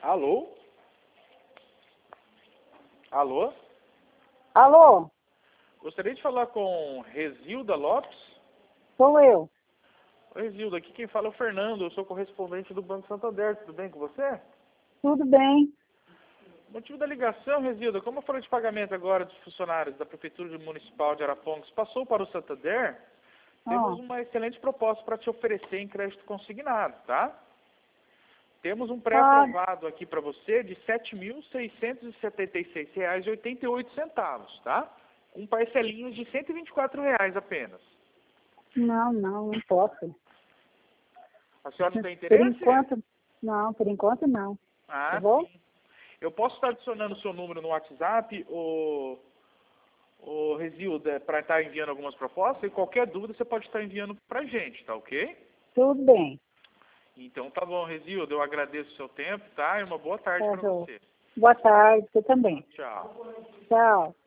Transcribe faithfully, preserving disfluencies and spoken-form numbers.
Alô? Alô? Alô? Gostaria de falar com Rezilda Lopes? Sou eu. Oi, Rezilda, aqui quem fala é o Fernando, eu sou correspondente do Banco Santander, tudo bem com você? Tudo bem. Motivo da ligação, Rezilda, como a folha de pagamento agora dos funcionários da Prefeitura Municipal de Arapongas passou para o Santander, temos Ah, uma excelente proposta para te oferecer em crédito consignado, tá? Temos um ah, pré-aprovado aqui para você de sete mil seiscentos e setenta e seis reais e oitenta e oito centavos, tá? Com parcelinhas de cento e vinte e quatro reais apenas. não, não, não posso. A senhora não tem Por interesse? enquanto, não, por enquanto não. Tá Ah, bom? sim. Eu posso estar adicionando o seu número no WhatsApp, o, o Rezilda, para estar enviando algumas propostas, e qualquer dúvida você pode estar enviando para a gente, tá ok? Tudo bem. Então tá bom, Rezilda, eu agradeço o seu tempo, tá? E uma boa tarde Tá para bom. você. Boa tarde, você também. Tchau. Tchau.